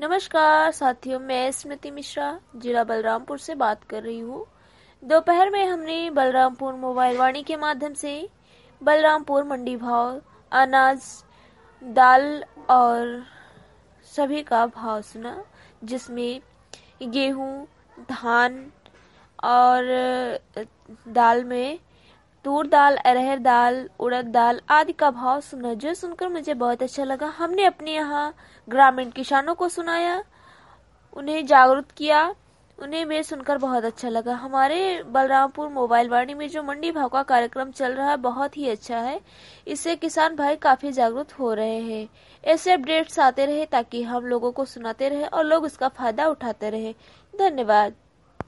नमस्कार साथियों, मैं स्मृति मिश्रा जिला बलरामपुर से बात कर रही हूँ। दोपहर में हमने बलरामपुर मोबाइल वाणी के माध्यम से बलरामपुर मंडी भाव, अनाज, दाल और सभी का भाव सुना, जिसमें गेहूँ, धान और दाल में तूर दाल, अरहर दाल, उड़द दाल आदि का भाव सुना, जो सुनकर मुझे बहुत अच्छा लगा। हमने अपने यहाँ ग्रामीण किसानों को सुनाया, उन्हें जागरूक किया, उन्हें भी सुनकर बहुत अच्छा लगा। हमारे बलरामपुर मोबाइल वाणी में जो मंडी भाव का कार्यक्रम चल रहा है बहुत ही अच्छा है। इससे किसान भाई काफी जागरूक हो रहे हैं। ऐसे अपडेट्स आते रहे ताकि हम लोगों को सुनाते रहे और लोग इसका फायदा उठाते रहे। धन्यवाद।